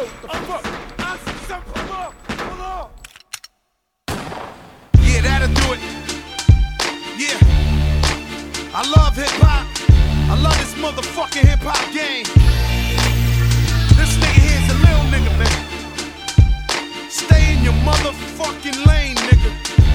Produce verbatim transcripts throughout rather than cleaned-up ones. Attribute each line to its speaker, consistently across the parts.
Speaker 1: Yo, the fuck? I see something. Pull up. Pull up.
Speaker 2: Yeah, that'll do it. Yeah. I love hip hop. I love this motherfucking hip hop game. This nigga here's a little nigga, man. Stay in your motherfucking lane, nigga.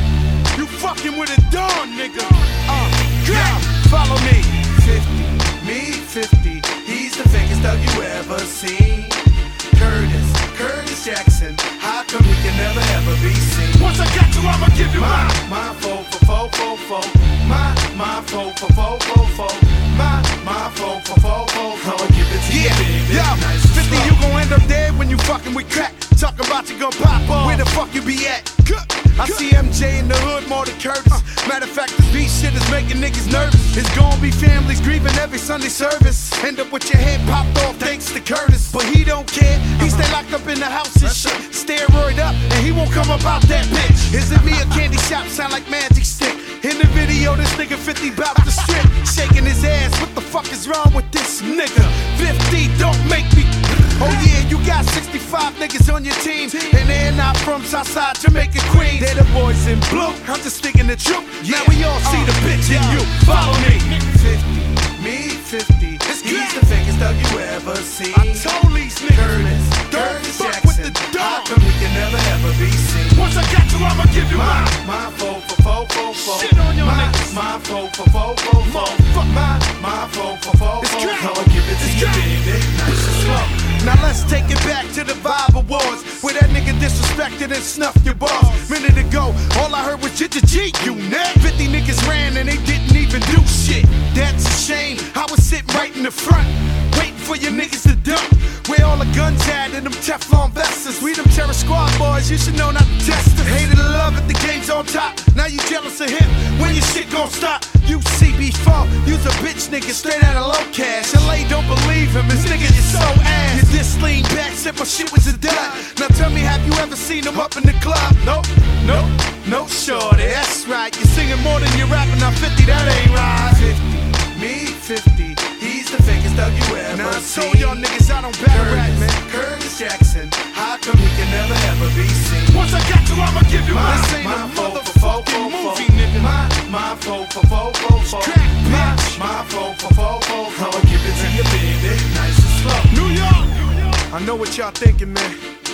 Speaker 2: You fucking with a dawn, nigga. Uh, yeah, follow me.
Speaker 3: fifty, me fifty. He's the fakest dog you ever seen. Curtis, Curtis Jackson. How come he can never ever be seen?
Speaker 2: Once I got you, I'ma give you
Speaker 3: My,
Speaker 2: mine.
Speaker 3: my foe for foe for foe. My, my foe for foe for foe. My, my foe for foe for foe. I'ma give it to you
Speaker 2: Yeah,
Speaker 3: big, big,
Speaker 2: yo,
Speaker 3: nice and
Speaker 2: fifty,
Speaker 3: slow.
Speaker 2: you gon' end up dead when you fucking with crack. Talk about you gon' pop off. Where the fuck you be at? I see M J in the hood more than Curtis. Matter of fact, this beat shit is making niggas nervous. It's gon' be families grieving every Sunday service. End up with your head popped off thanks to Curtis. But he don't care, he stay locked up in the house and shit. Steroid up, and he won't come up out that bitch. Is it me or candy shop sound like magic stick? In the video, this nigga fifty bout to strip. Shaking his ass, what the fuck is wrong with this nigga? fifty, don't make me. Oh yeah, you got sixty-five niggas on your team, and they're not from Southside Jamaica, Queens. They're the boys in blue, I'm just thinking the truth. Now we all see the bitch in you. Follow me.
Speaker 3: fifty, me fifty. He's the fakest dog you ever seen.
Speaker 2: I told these niggas,
Speaker 3: Curtis,
Speaker 2: don't
Speaker 3: Curtis
Speaker 2: fuck
Speaker 3: Jackson.
Speaker 2: with the
Speaker 3: How
Speaker 2: dog.
Speaker 3: come he can never ever be seen?
Speaker 2: Once I got you, I'ma give you
Speaker 3: My,
Speaker 2: mine.
Speaker 3: my foe for foe for foe.
Speaker 2: Shit on your
Speaker 3: my,
Speaker 2: niggas.
Speaker 3: my foe for foe for foe.
Speaker 2: Motherfucker.
Speaker 3: My, my foe for foe
Speaker 2: It's
Speaker 3: for
Speaker 2: crack.
Speaker 3: foe. I'ma give it to
Speaker 2: It's
Speaker 3: you
Speaker 2: crack.
Speaker 3: big, big, nice and slow.
Speaker 2: Now let's take it back to the Vibe Awards, where that nigga disrespected and snuffed your balls. Minute ago, all I heard was G G G, you net. fifty niggas ran and they didn't even do shit. That's a shame. I was sitting right in the front, waiting for your niggas to dump. Where all the guns at and them Teflon vests. We them terror squad boys, you should know not to test us. Hated the love at the game's on top. Now you jealous of him, when your shit gon' stop? You C B four, you's a bitch nigga straight out of low cash. L A don't believe him, this nigga is so ass. You this lean back, said my shit was a dud. Now tell me, have you ever seen him up in the club? Nope, nope, no shorty, that's right. You're singing more than you're rapping, now fifty, that ain't right.
Speaker 3: fifty, me fifty. He's the fakest dog you ever
Speaker 2: Now I
Speaker 3: seen.
Speaker 2: told y'all niggas I don't battle rap,
Speaker 3: Curtis,
Speaker 2: man.
Speaker 3: Curtis Jackson. How come he can never ever be seen?
Speaker 2: Once I got you, I'ma give you
Speaker 3: My,
Speaker 2: mine. This ain't
Speaker 3: my
Speaker 2: a
Speaker 3: foe for foe
Speaker 2: motherfucking
Speaker 3: for
Speaker 2: movie,
Speaker 3: foe.
Speaker 2: nigga.
Speaker 3: My, my foe for foe for foe.
Speaker 2: crack,
Speaker 3: My,
Speaker 2: bitch.
Speaker 3: my foe for foe for foe. I'ma give it to you big, big, nice and slow.
Speaker 2: New York! I know what y'all thinking, man.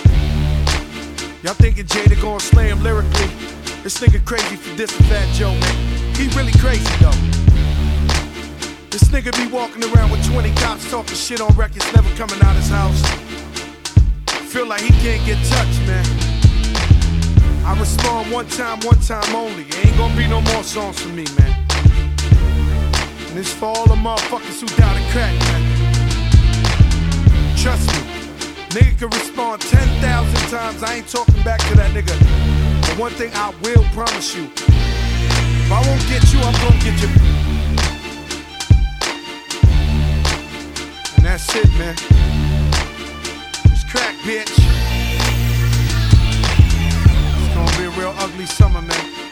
Speaker 2: Y'all thinking Jada gon' slay him lyrically. This nigga crazy for dissing Fat Joe, man. He really crazy, though. This nigga be walking around with twenty cops talking shit on records, never coming out his house. Feel like he can't get touched, man. I respond one time, one time only. Ain't gonna be no more songs for me, man. And it's for all the motherfuckers who down and crack, man. Trust me, nigga can respond ten thousand times. I ain't talking back to that nigga. But one thing I will promise you, if I won't get you, I'm gonna get you. And that's it, man. It's crack, bitch. It's gonna be a real ugly summer, man.